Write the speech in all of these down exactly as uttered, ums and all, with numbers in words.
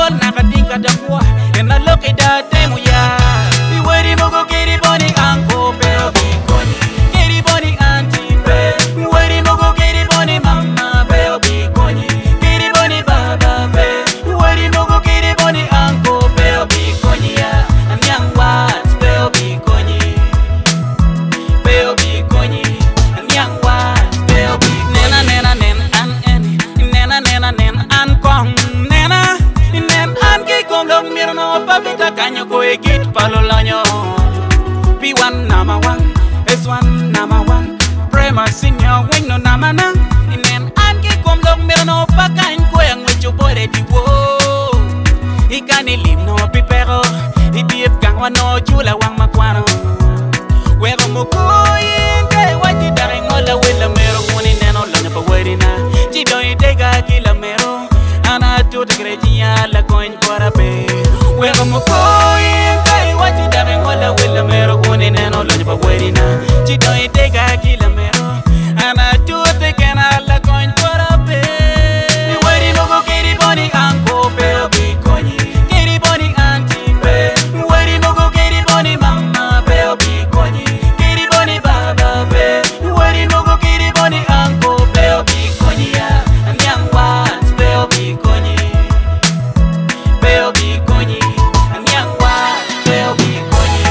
bol nakatinka dakwa and I look at that demo ya. We waiting no go get it bunny uncle pero be bunny. Get it bunny auntie be. We waiting no go get it bunny mama pero be bunny. Get it bunny baba be. We waiting no go get it bunny uncle pero be bunny ya. And young what pero be bunny. Pero be bunny. And young what pero be nena nena nena an en nena nena nena an kong nena nen an ke kom lo mirno papita kanyo ko e git palo lanyo. Be one number one, S one number one. Prema senior wing no namana. Nen an ke kom lo mirno pa kan ko yang wicho bore di wo. Ikani lim no pipero, idiep kang wano jula wang makwano. Wego mo ko yin kay wati dareng ola wila mero kuni neno lanya pa werina. Chido itega kila mero, ana tu te krejia la coin korabe. Wego mo ko yin kay wati dareng ola wila mero kuni neno lanya pa werina. Chido itega kila mero, ana tu te kena la coin korabe. Mi weri no go kiri boni anko pero bi konyi. Kiri boni auntie be. Mi weri no go kiri boni mama pero bi konyi. Kiri boni baba be. Mi weri no go kiri boni anko pero bi konyi ya. And young what pero bi konyi. Pero bi konyi. And young what pero bi konyi.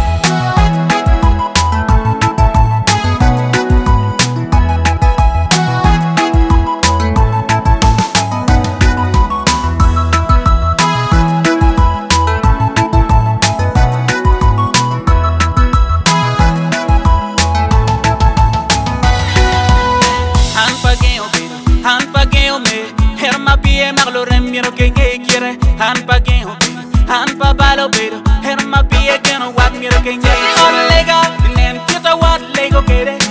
Han pagé o bido, han pagé o me. Her ma pie maglo remiro que nge quiere. Han pagé o bido, han pa balo bido. Her ma pie que no wag miro que nge. On lega, nen kita wat lego quiere.